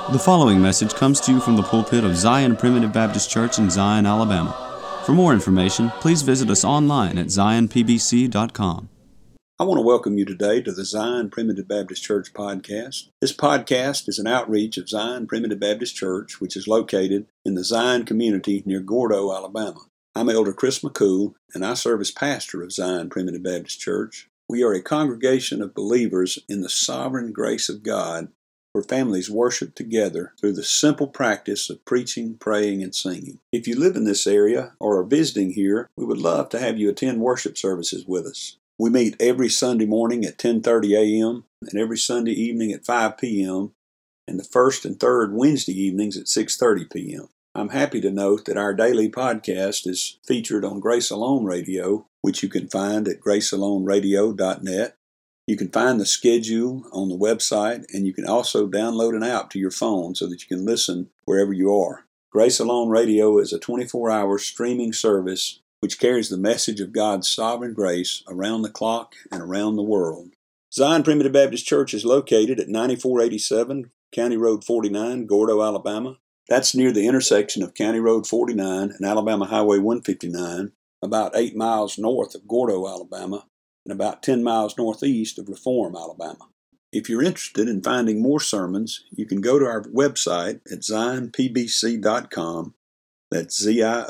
The following message comes to you from the pulpit of Zion Primitive Baptist Church in Zion, Alabama. For more information, please visit us online at zionpbc.com. I want to welcome you today to the Zion Primitive Baptist Church podcast. This podcast is an outreach of Zion Primitive Baptist Church, which is located in the Zion community near Gordo, Alabama. I'm Elder Chris McCool, and I serve as pastor of Zion Primitive Baptist Church. We are a congregation of believers in the sovereign grace of God, where families worship together through the simple practice of preaching, praying, and singing. If you live in this area or are visiting here, we would love to have you attend worship services with us. We meet every Sunday morning at 10:30 a.m. and every Sunday evening at 5 p.m. and the first and third Wednesday evenings at 6:30 p.m. I'm happy to note that our daily podcast is featured on Grace Alone Radio, which you can find at gracealoneradio.net. You can find the schedule on the website, and you can also download an app to your phone so that you can listen wherever you are. Grace Alone Radio is a 24-hour streaming service which carries the message of God's sovereign grace around the clock and around the world. Zion Primitive Baptist Church is located at 9487 County Road 49, Gordo, Alabama. That's near the intersection of County Road 49 and Alabama Highway 159, about 8 miles north of Gordo, Alabama, and about 10 miles northeast of Reform, Alabama. If you're interested in finding more sermons, you can go to our website at zionpbc.com. That's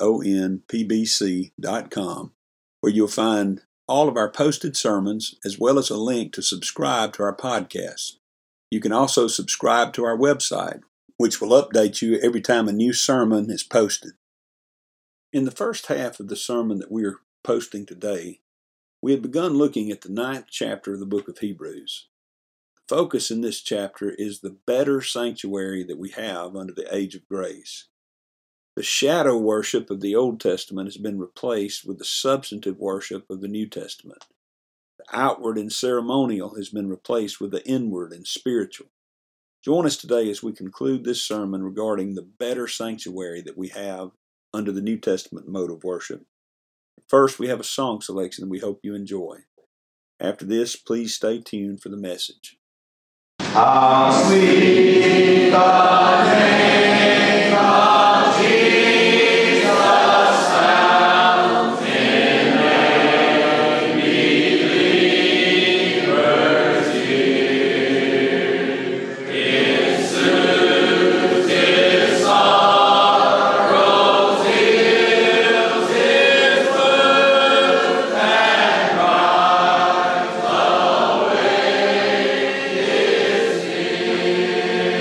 zionpbc.com, where you'll find all of our posted sermons as well as a link to subscribe to our podcast. You can also subscribe to our website, which will update you every time a new sermon is posted. In the first half of the sermon that we are posting today, we had begun looking at the 9th chapter of the book of Hebrews. The focus in this chapter is the better sanctuary that we have under the age of grace. The shadow worship of the Old Testament has been replaced with the substantive worship of the New Testament. The outward and ceremonial has been replaced with the inward and spiritual. Join us today as we conclude this sermon regarding the better sanctuary that we have under the New Testament mode of worship. First, we have a song selection that we hope you enjoy. After this, please stay tuned for the message. How sweet the name of Jesus sounds in a believer's ear. It soothes his sorrows, heals his wounds, and drives away his fear.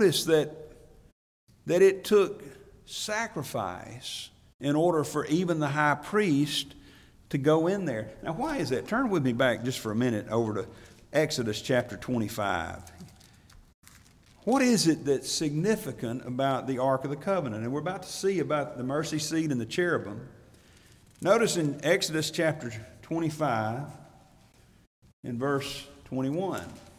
notice that it took sacrifice in order for even the high priest to go in there. Now, why is that? Turn with me back just for a minute over to Exodus chapter 25. What is it that's significant about the Ark of the Covenant? And we're about to see about the mercy seat and the cherubim. Notice in Exodus chapter 25, in verse 21.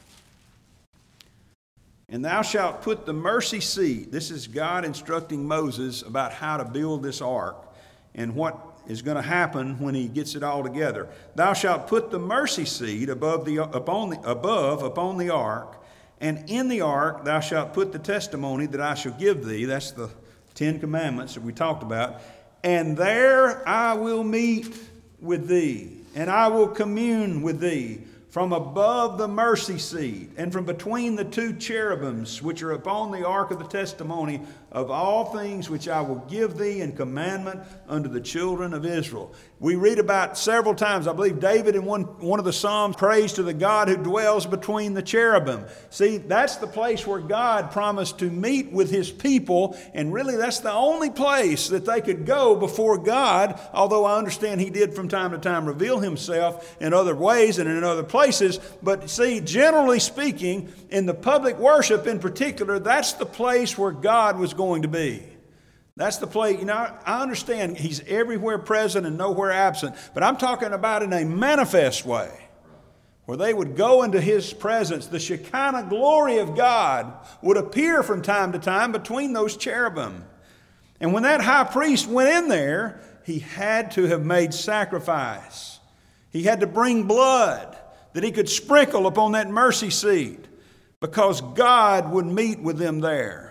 And thou shalt put the mercy seat. This is God instructing Moses about how to build this ark and what is going to happen when he gets it all together. Thou shalt put the mercy seat above upon the ark, and in the ark thou shalt put the testimony that I shall give thee. That's the 10 Commandments that we talked about. And there I will meet with thee, and I will commune with thee from above the mercy seat, and from between the 2 cherubims which are upon the ark of the testimony, of all things which I will give thee in commandment unto the children of Israel. We read about several times, I believe David in one of the Psalms prays to the God who dwells between the cherubim. See, that's the place where God promised to meet with his people, and really that's the only place that they could go before God, although I understand he did from time to time reveal himself in other ways and in other places. But see, generally speaking, in the public worship in particular, that's the place where God was going to be. That's the place. You know, I understand he's everywhere present and nowhere absent, but I'm talking about in a manifest way, where they would go into his presence. The Shekinah glory of God would appear from time to time between those cherubim. And when that high priest went in there, he had to have made sacrifice. He had to bring blood that he could sprinkle upon that mercy seat, because God would meet with them there.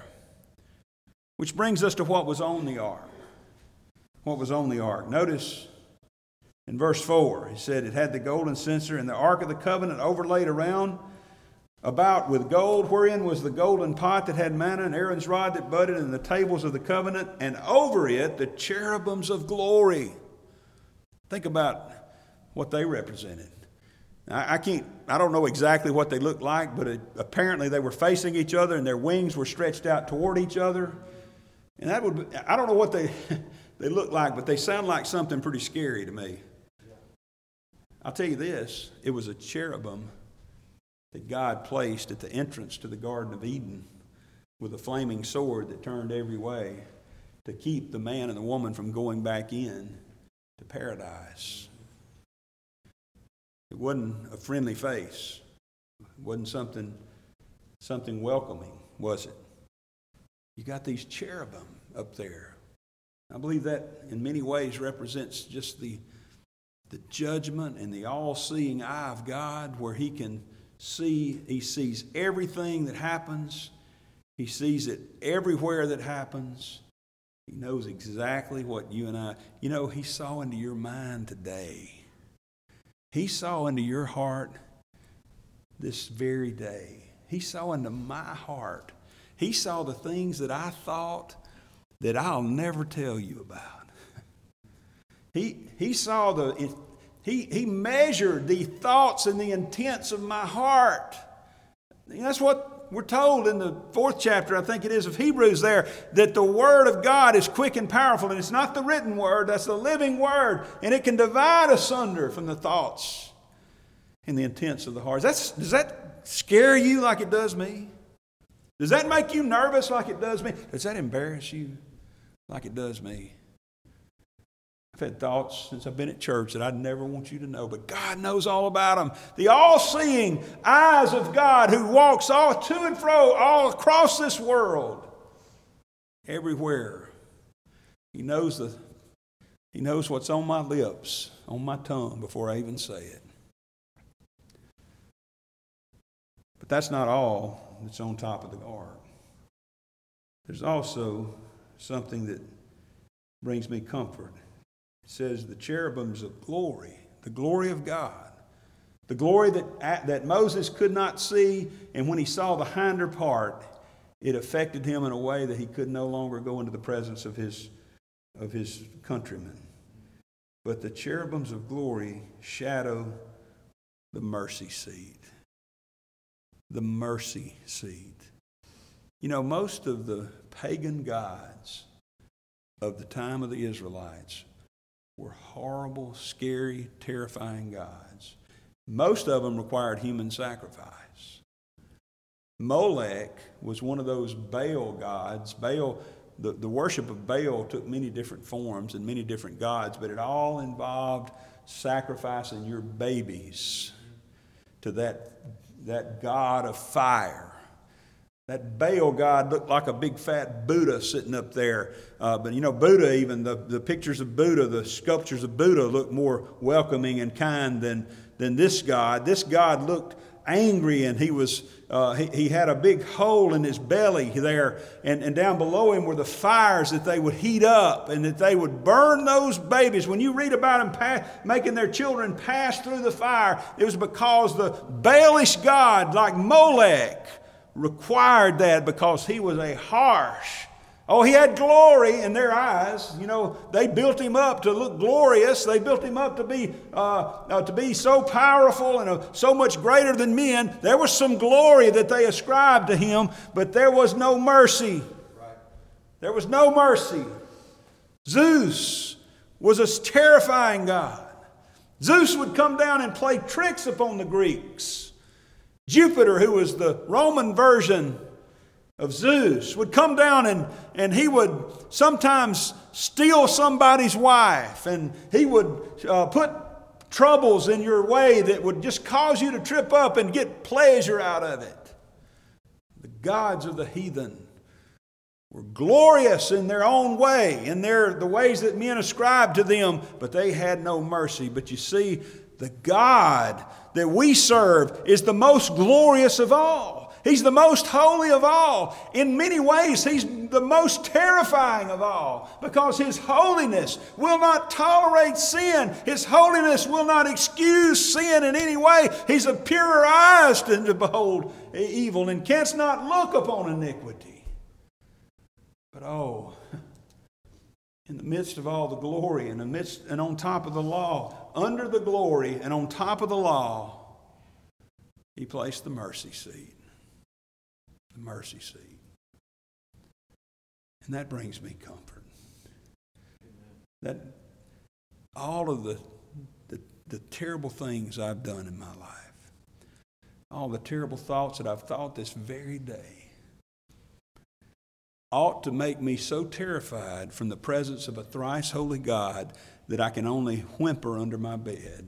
Which brings us to what was on the ark. What was on the ark? Notice in verse 4, he said it had the golden censer and the ark of the covenant overlaid around about with gold, wherein was the golden pot that had manna and Aaron's rod that budded, and the tables of the covenant, and over it the cherubims of glory. Think about what they represented. I don't know exactly what they looked like, but apparently they were facing each other and their wings were stretched out toward each other. And I don't know what they look like, but they sound like something pretty scary to me. I'll tell you this, it was a cherubim that God placed at the entrance to the Garden of Eden with a flaming sword that turned every way to keep the man and the woman from going back in to paradise. It wasn't a friendly face. It wasn't something welcoming, was it? You got these cherubim up there. I believe that in many ways represents just the judgment and the all-seeing eye of God, where he can see, he sees everything that happens. He sees it everywhere that happens. He knows exactly what you and I, he saw into your mind today. He saw into your heart this very day. He saw into my heart. He saw the things that I thought that I'll never tell you about. He saw he measured the thoughts and the intents of my heart. That's what we're told in the 4th chapter, I think it is, of Hebrews there, that the Word of God is quick and powerful, and it's not the written Word, that's the living Word, and it can divide asunder from the thoughts and the intents of the heart. Does that scare you like it does me? Does that make you nervous like it does me? Does that embarrass you like it does me? I've had thoughts since I've been at church that I'd never want you to know, but God knows all about them. The all-seeing eyes of God, who walks all to and fro all across this world, everywhere. He knows what's on my lips, on my tongue, before I even say it. But that's not all that's on top of the ark. There's also something that brings me comfort. It says the cherubims of glory, the glory of God, the glory that Moses could not see, and when he saw the hinder part, it affected him in a way that he could no longer go into the presence of his countrymen. But the cherubims of glory shadow the mercy seat. The mercy seat. You know, most of the pagan gods of the time of the Israelites were horrible, scary, terrifying gods. Most of them required human sacrifice. Molech was one of those Baal gods. Baal, the worship of Baal took many different forms and many different gods, but it all involved sacrificing your babies to that god of fire. That Baal god looked like a big fat Buddha sitting up there. But you know, Buddha, even the pictures of Buddha, the sculptures of Buddha look more welcoming and kind than this god. This god looked angry, and he had a big hole in his belly there, and down below him were the fires that they would heat up and that they would burn those babies. When you read about them making their children pass through the fire, it was because the Baalish god, like Molech, required that, because he was a harsh. He had glory in their eyes. You know, they built him up to look glorious. They built him up to be so powerful and so much greater than men. There was some glory that they ascribed to him, but there was no mercy. There was no mercy. Zeus was a terrifying god. Zeus would come down and play tricks upon the Greeks. Jupiter, who was the Roman version of Zeus, would come down and he would sometimes steal somebody's wife, and he would put troubles in your way that would just cause you to trip up and get pleasure out of it. The gods of the heathen were glorious in their own way, in the ways that men ascribed to them, but they had no mercy. But you see, the God that we serve is the most glorious of all. He's the most holy of all. In many ways, He's the most terrifying of all, because His holiness will not tolerate sin. His holiness will not excuse sin in any way. He's of purer eyes to behold evil, and canst not look upon iniquity. But in the midst of all the glory, in the midst and on top of the law, under the glory and on top of the law, He placed the mercy seat. The mercy seat. And that brings me comfort. That all of the terrible things I've done in my life, all the terrible thoughts that I've thought this very day, ought to make me so terrified from the presence of a thrice holy God that I can only whimper under my bed.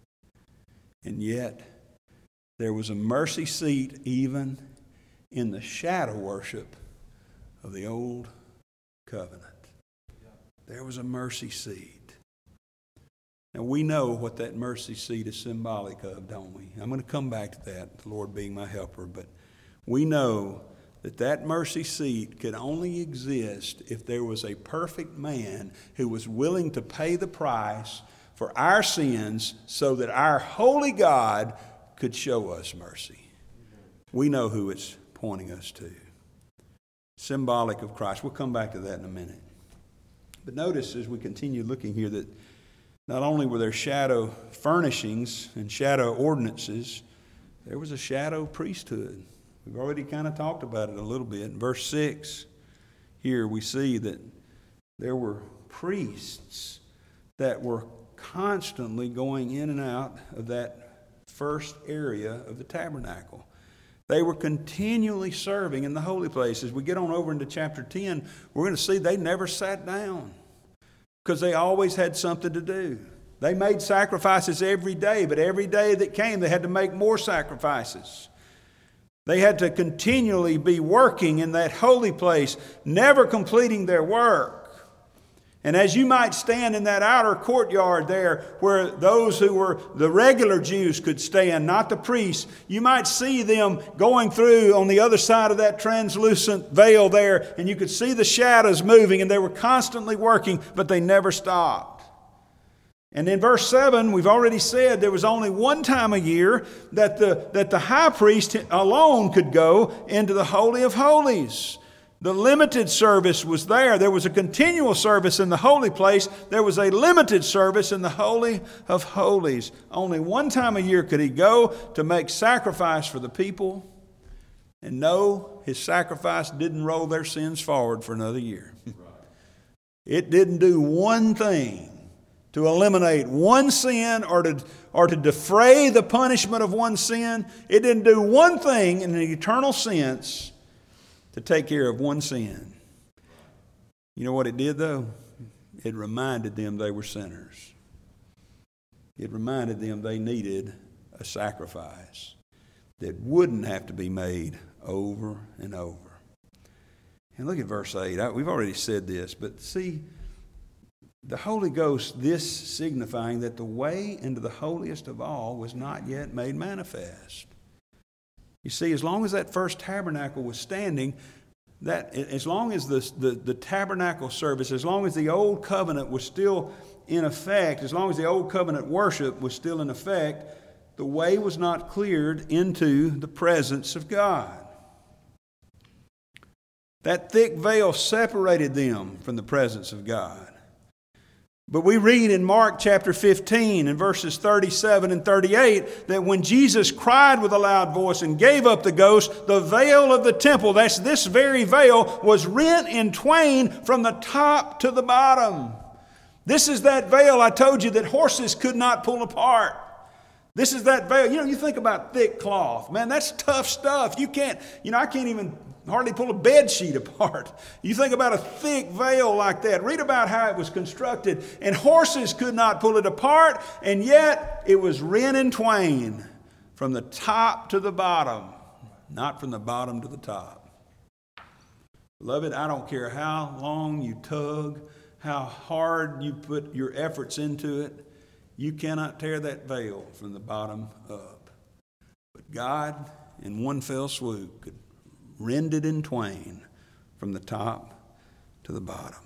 And yet, there was a mercy seat even in the shadow worship of the old covenant. There was a mercy seat. Now we know what that mercy seat is symbolic of, don't we? I'm going to come back to that, the Lord being my helper, but we know that mercy seat could only exist if there was a perfect man who was willing to pay the price for our sins so that our holy God could show us mercy. We know who it's pointing us to. Symbolic of Christ. We'll come back to that in a minute. But notice as we continue looking here that not only were there shadow furnishings and shadow ordinances, there was a shadow priesthood. We've already kind of talked about it a little bit. In verse 6, here we see that there were priests that were constantly going in and out of that first area of the tabernacle. They were continually serving in the holy place. As we get on over into chapter 10, we're going to see they never sat down because they always had something to do. They made sacrifices every day, but every day that came, they had to make more sacrifices. They had to continually be working in that holy place, never completing their work. And as you might stand in that outer courtyard there where those who were the regular Jews could stand, not the priests, you might see them going through on the other side of that translucent veil there, and you could see the shadows moving, and they were constantly working, but they never stopped. And in verse 7, we've already said there was only one time a year that the high priest alone could go into the Holy of Holies. The limited service was there. There was a continual service in the holy place. There was a limited service in the Holy of Holies. Only one time a year could he go to make sacrifice for the people. And no, his sacrifice didn't roll their sins forward for another year. It didn't do one thing to eliminate one sin or to defray the punishment of one sin. It didn't do one thing in an eternal sense to take care of one sin. You know what it did, though? It reminded them they were sinners. It reminded them they needed a sacrifice that wouldn't have to be made over and over. And look at verse 8. We've already said this, but see, the Holy Ghost, this signifying that the way into the holiest of all was not yet made manifest. You see, as long as that first tabernacle was standing, that as long as the tabernacle service, as long as the old covenant was still in effect, as long as the old covenant worship was still in effect, the way was not cleared into the presence of God. That thick veil separated them from the presence of God. But we read in Mark chapter 15 and verses 37 and 38 that when Jesus cried with a loud voice and gave up the ghost, the veil of the temple, that's this very veil, was rent in twain from the top to the bottom. This is that veil I told you that horses could not pull apart. This is that veil. You think about thick cloth. Man, that's tough stuff. I can't even hardly pull a bed sheet apart. You think about a thick veil like that. Read about how it was constructed. And horses could not pull it apart, and yet it was rent in twain from the top to the bottom, not from the bottom to the top. Beloved, I don't care how long you tug, how hard you put your efforts into it, you cannot tear that veil from the bottom up. But God, in one fell swoop, could rend it in twain from the top to the bottom.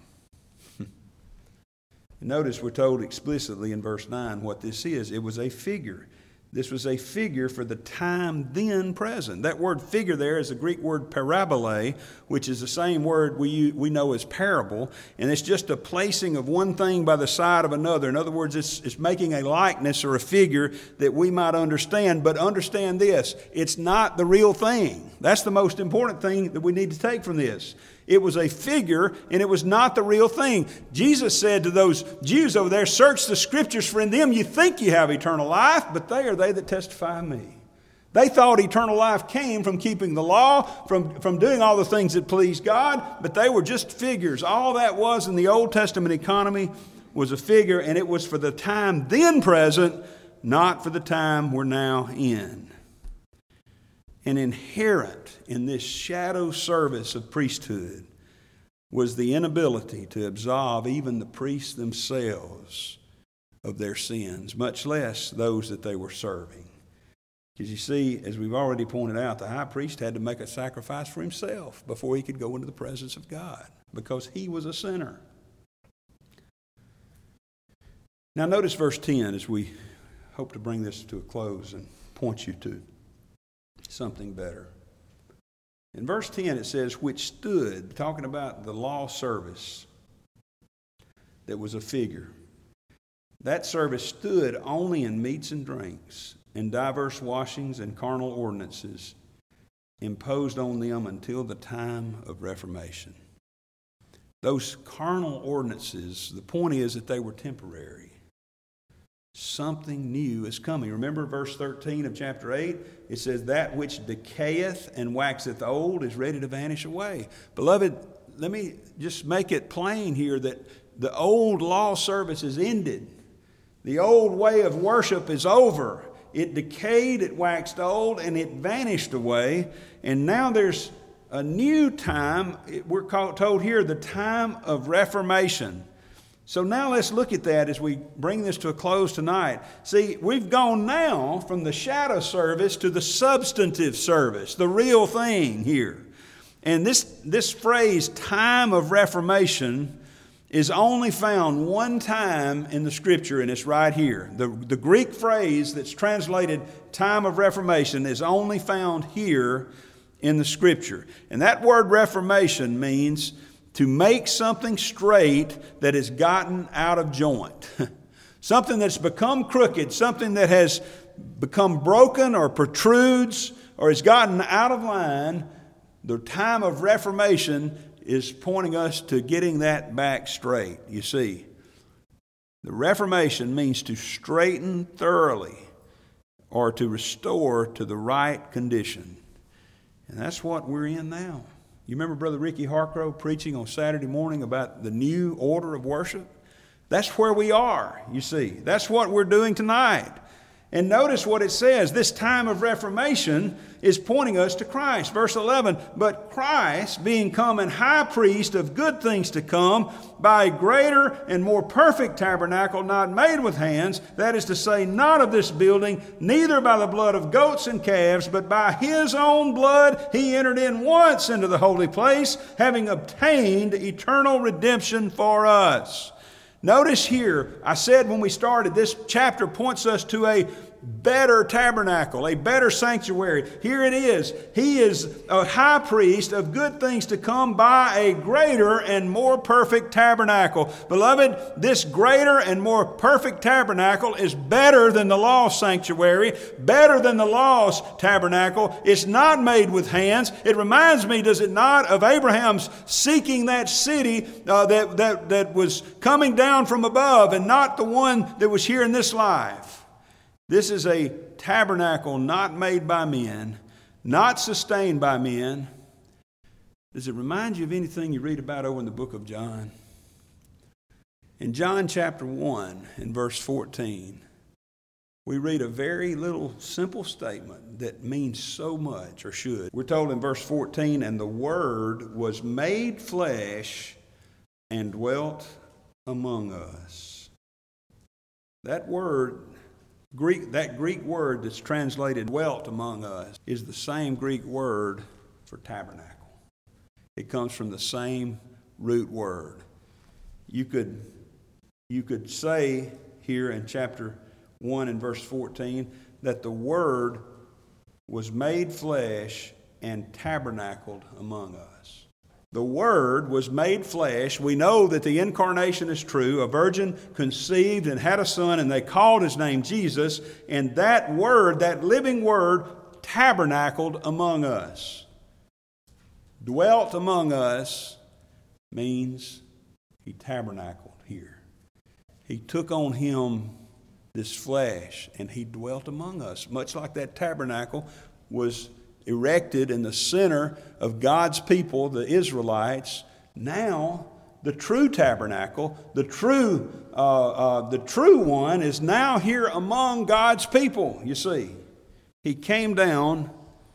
Notice we're told explicitly in verse 9 what this is. It was a figure. This was a figure for the time then present. That word figure there is a Greek word parabole, which is the same word we know as parable, and it's just a placing of one thing by the side of another. In other words, it's making a likeness or a figure that we might understand, but understand this, it's not the real thing. That's the most important thing that we need to take from this. It was a figure, and it was not the real thing. Jesus said to those Jews over there, search the Scriptures, for in them you think you have eternal life, but they are they that testify of me. They thought eternal life came from keeping the law, from doing all the things that please God, but they were just figures. All that was in the Old Testament economy was a figure, and it was for the time then present, not for the time we're now in. And inherent in this shadow service of priesthood was the inability to absolve even the priests themselves of their sins, much less those that they were serving. Because you see, as we've already pointed out, the high priest had to make a sacrifice for himself before he could go into the presence of God, because he was a sinner. Now notice verse 10 as we hope to bring this to a close and point you to something better. In verse 10 it says, which stood, talking about the law service that was a figure. That service stood only in meats and drinks, and diverse washings and carnal ordinances imposed on them until the time of Reformation. Those carnal ordinances, the point is that they were temporary. Something new is coming. Remember verse 13 of chapter 8? It says, that which decayeth and waxeth old is ready to vanish away. Beloved, let me just make it plain here that the old law service is ended. The old way of worship is over. It decayed, it waxed old, and it vanished away. And now there's a new time. We're told here the time of Reformation. So now let's look at that as we bring this to a close tonight. See, we've gone now from the shadow service to the substantive service, the real thing here. And this phrase, time of Reformation, is only found one time in the Scripture, and it's right here. The Greek phrase that's translated time of Reformation is only found here in the Scripture. And that word Reformation means to make something straight that has gotten out of joint. Something that's become crooked, something that has become broken or protrudes or has gotten out of line, The time of Reformation is pointing us to getting that back straight. You see, the Reformation means to straighten thoroughly or to restore to the right condition. And that's what we're in now. You remember Brother Ricky Harcrow preaching on Saturday morning about the new order of worship? That's where we are, you see. That's what we're doing tonight. And notice what it says. This time of Reformation is pointing us to Christ. Verse 11, but Christ, being come an high priest of good things to come, by a greater and more perfect tabernacle, not made with hands, that is to say, not of this building, neither by the blood of goats and calves, but by his own blood he entered in once into the holy place, having obtained eternal redemption for us. Notice here, I said when we started, this chapter points us to a better tabernacle, a better sanctuary. Here it is. He is a high priest of good things to come by a greater and more perfect tabernacle. Beloved, this greater and more perfect tabernacle is better than the lost sanctuary, better than the lost tabernacle. It's not made with hands. It reminds me, does it not, of Abraham's seeking that city that was coming down from above and not the one that was here in this life. This is a tabernacle not made by men, not sustained by men. Does it remind you of anything you read about over in the book of John? In John chapter 1 and verse 14, we read a very little simple statement that means so much, or should. We're told in verse 14, and the Word was made flesh and dwelt among us. That Greek word that's translated dwelt among us is the same Greek word for tabernacle. It comes from the same root word. You could say here in chapter 1 and verse 14 that the Word was made flesh and tabernacled among us. The Word was made flesh. We know that the incarnation is true. A virgin conceived and had a son, and they called his name Jesus. And that Word, that living Word, tabernacled among us. Dwelt among us means he tabernacled here. He took on him this flesh, and he dwelt among us, much like that tabernacle was erected in the center of God's people, the Israelites. Now, the true tabernacle, the true one is now here among God's people, you see. He came down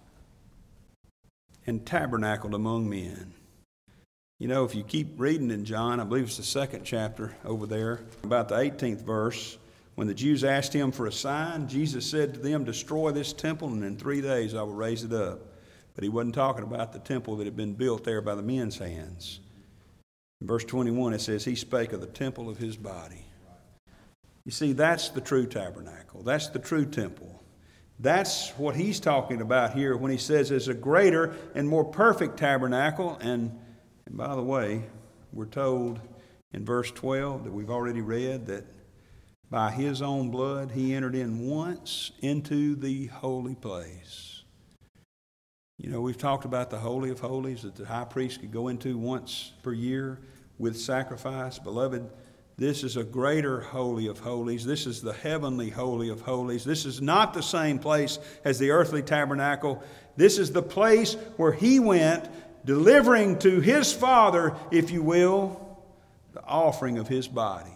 and tabernacled among men. You know, if you keep reading in John, I believe it's the 2nd chapter over there, about the 18th verse, when the Jews asked him for a sign, Jesus said to them, destroy this temple, and in 3 days I will raise it up. But he wasn't talking about the temple that had been built there by the men's hands. In verse 21, it says, he spake of the temple of his body. You see, that's the true tabernacle. That's the true temple. That's what he's talking about here when he says there's a greater and more perfect tabernacle. And by the way, we're told in verse 12 that we've already read that by his own blood, he entered in once into the holy place. You know, we've talked about the Holy of Holies that the high priest could go into once per year with sacrifice. Beloved, this is a greater Holy of Holies. This is the heavenly Holy of Holies. This is not the same place as the earthly tabernacle. This is the place where he went, delivering to his Father, if you will, the offering of his body.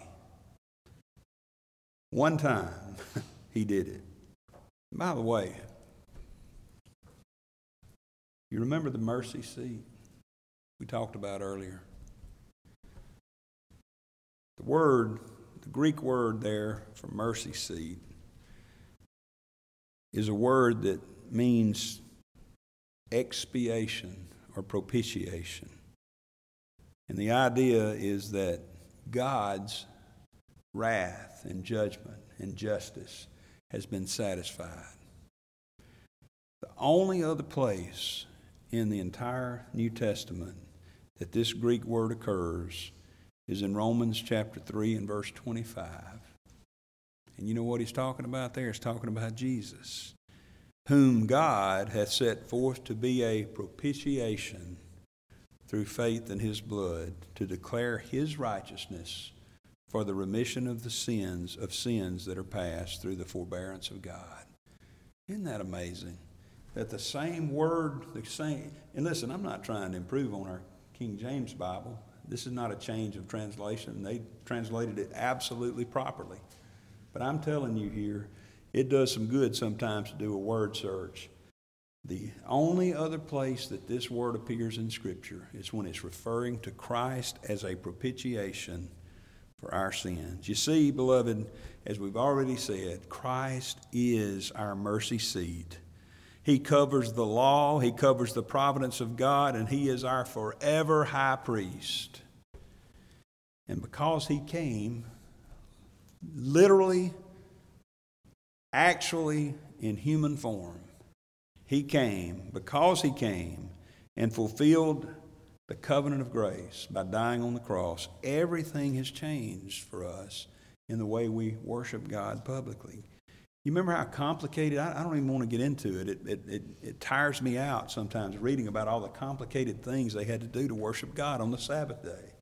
One time, he did it. By the way, you remember the mercy seat we talked about earlier? The Greek word there for mercy seat is a word that means expiation or propitiation. And the idea is that God's wrath and judgment and justice has been satisfied. The only other place in the entire New Testament that this Greek word occurs is in Romans chapter 3 and verse 25. And you know what he's talking about there? He's talking about Jesus. whom God hath set forth to be a propitiation through faith in his blood, to declare his righteousness for the remission of the sins that are past through the forbearance of God. Isn't that amazing? That the same word, and listen, I'm not trying to improve on our King James Bible. This is not a change of translation. They translated it absolutely properly. But I'm telling you here, it does some good sometimes to do a word search. The only other place that this word appears in Scripture is when it's referring to Christ as a propitiation for our sins. You see, beloved, as we've already said, Christ is our mercy seat. He covers the law, he covers the providence of God, and he is our forever high priest. And because he came, literally, actually, in human form, because he came and fulfilled the covenant of grace by dying on the cross, everything has changed for us in the way we worship God publicly. You remember how complicated, I don't even want to get into it. It tires me out sometimes reading about all the complicated things they had to do to worship God on the Sabbath day.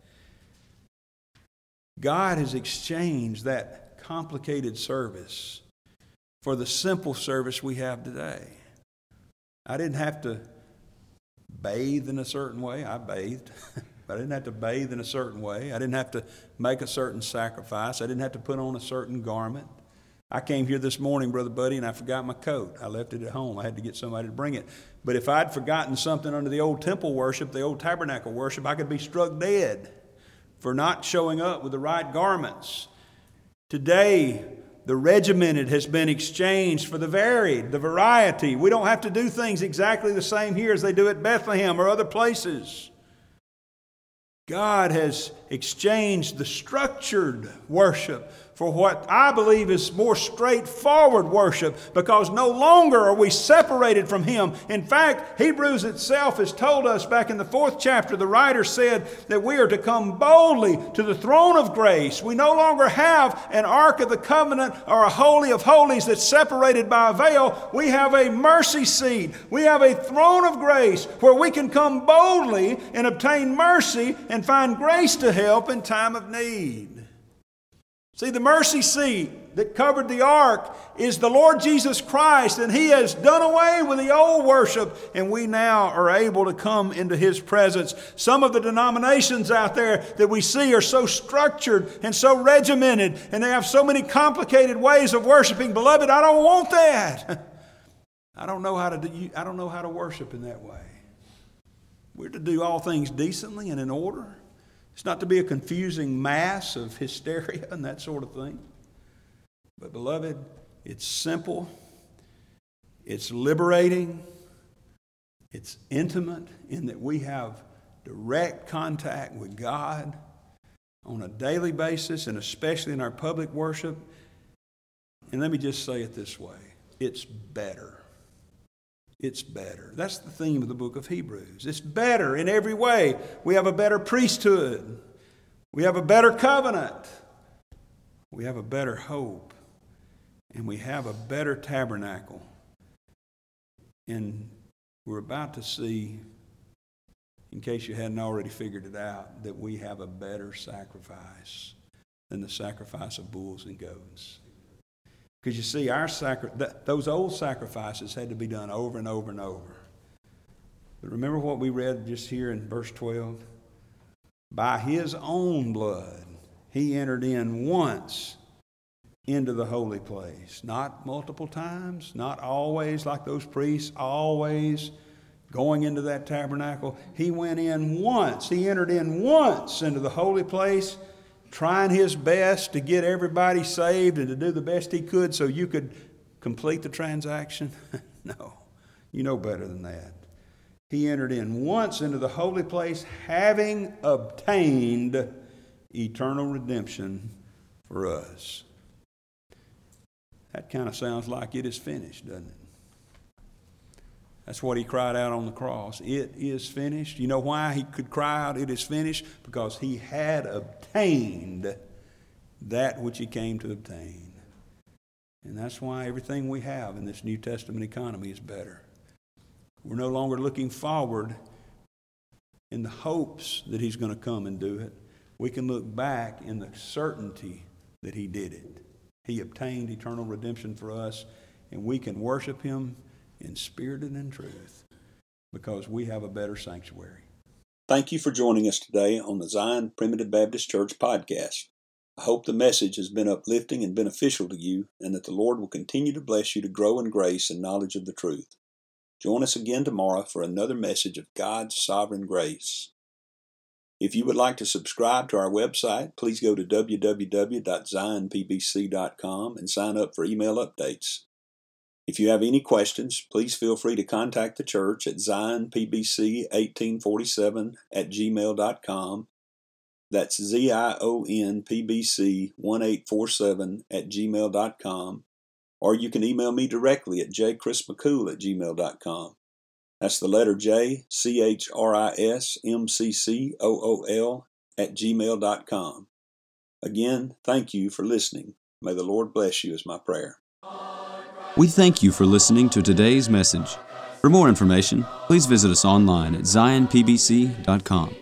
God has exchanged that complicated service for the simple service we have today. I didn't have to bathe in a certain way. I bathed. But I didn't have to bathe in a certain way. I didn't have to make a certain sacrifice. I didn't have to put on a certain garment. I came here this morning, Brother Buddy, and I forgot my coat. I left it at home. I had to get somebody to bring it. But if I'd forgotten something under the old temple worship, the old tabernacle worship, I could be struck dead for not showing up with the right garments. Today, the regimented has been exchanged for the varied, the variety. We don't have to do things exactly the same here as they do at Bethlehem or other places. God has exchanged the structured worship for what I believe is more straightforward worship, because no longer are we separated from Him. In fact, Hebrews itself has told us back in the 4th chapter, the writer said that we are to come boldly to the throne of grace. We no longer have an Ark of the Covenant or a Holy of Holies that's separated by a veil. We have a mercy seat. We have a throne of grace where we can come boldly and obtain mercy and find grace to help in time of need. See, the mercy seat that covered the ark is the Lord Jesus Christ, and He has done away with the old worship, and we now are able to come into His presence. Some of the denominations out there that we see are so structured and so regimented, and they have so many complicated ways of worshiping. Beloved, I don't want that. I don't know how to worship in that way. We're to do all things decently and in order. It's not to be a confusing mass of hysteria and that sort of thing. But beloved, it's simple, it's liberating, it's intimate in that we have direct contact with God on a daily basis, and especially in our public worship. And let me just say it this way, it's better. It's better. That's the theme of the book of Hebrews. It's better in every way. We have a better priesthood. We have a better covenant. We have a better hope. And we have a better tabernacle. And we're about to see, in case you hadn't already figured it out, that we have a better sacrifice than the sacrifice of bulls and goats. Because you see, those old sacrifices had to be done over and over and over. But remember what we read just here in verse 12? By His own blood, He entered in once into the holy place. Not multiple times, not always like those priests, always going into that tabernacle. He went in once. He entered in once into the holy place, trying His best to get everybody saved and to do the best He could so you could complete the transaction? No, you know better than that. He entered in once into the holy place, having obtained eternal redemption for us. That kind of sounds like it is finished, doesn't it? That's what He cried out on the cross. It is finished. You know why He could cry out, it is finished? Because He had obtained that which He came to obtain. And that's why everything we have in this New Testament economy is better. We're no longer looking forward in the hopes that he's going to come and do it. We can look back in the certainty that he did it. He obtained eternal redemption for us, and we can worship him in spirit and in truth because we have a better sanctuary. Thank you for joining us today on the Zion Primitive Baptist Church podcast. I hope the message has been uplifting and beneficial to you, and that the Lord will continue to bless you to grow in grace and knowledge of the truth. Join us again tomorrow for another message of God's sovereign grace. If you would like to subscribe to our website, please go to www.zionpbc.com and sign up for email updates. If you have any questions, please feel free to contact the church at zionpbc1847@gmail.com. That's zionpbc1847@gmail.com. Or you can email me directly at jchrismccool@gmail.com. That's the letter J, CHRISMCCOOL@gmail.com. Again, thank you for listening. May the Lord bless you is my prayer. We thank you for listening to today's message. For more information, please visit us online at zionpbc.com.